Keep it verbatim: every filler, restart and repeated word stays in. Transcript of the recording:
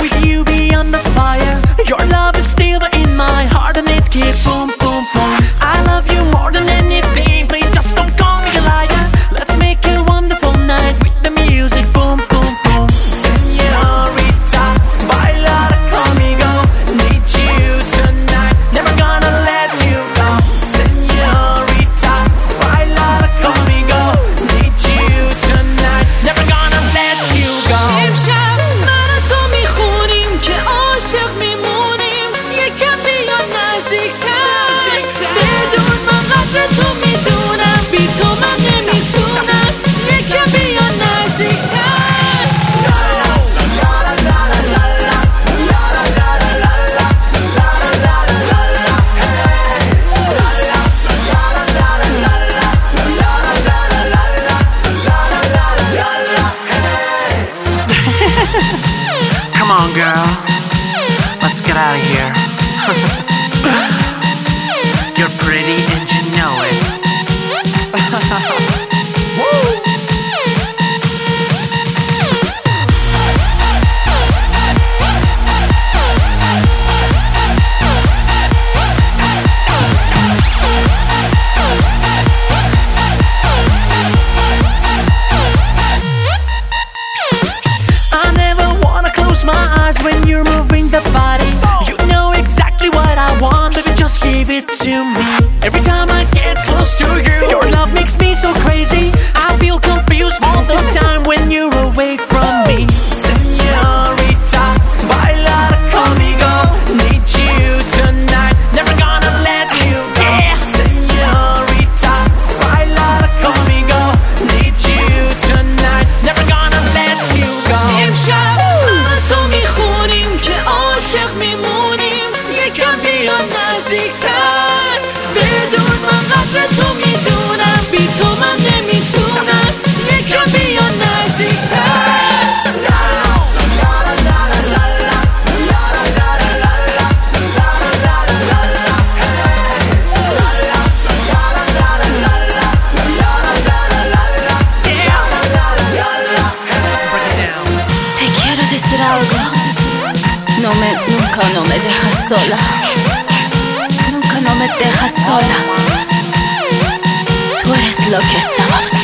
with you beyond the fire. Your love is still in my heart and it keeps boom, boom, boom. I love you more than anything, please just don't call me a liar. Let's make a wonderful night with the music, boom, boom, boom. Señorita, baila conmigo. Need you tonight, never gonna let you go. Señorita, baila conmigo. Need you tonight, never gonna let you go. امشب من و تو میخونیم که عاشق میمونیم. یکم بیا نزدیکتر، بدون من قدر تو میدونم، بی تو من نمیتونم. یکم بیا نزدیکتر. Come on, girl, let's get out of here. You're pretty and you know it. Woo! I never wanna close my eyes when you're moving the body. You know exactly what I want, baby, just give it to me. Every time I get close to you, your love makes me so crazy. I feel confused all the time when you're away from me. Señorita, baila conmigo. Need you tonight, never gonna let you go. Señorita, baila conmigo. Need you tonight, never gonna let you go. امشب من و تو میخونیم که عاشق میمونیم. یکم بیا نزدیکتر، بدون من قدر تو میدونم، بی تو من نمیتونم. یکم بیا نزدیکتر. Te quiero decir algo. No me, nunca no me dejas sola. Nunca no me dejas sola. Tú eres lo que estaba buscando.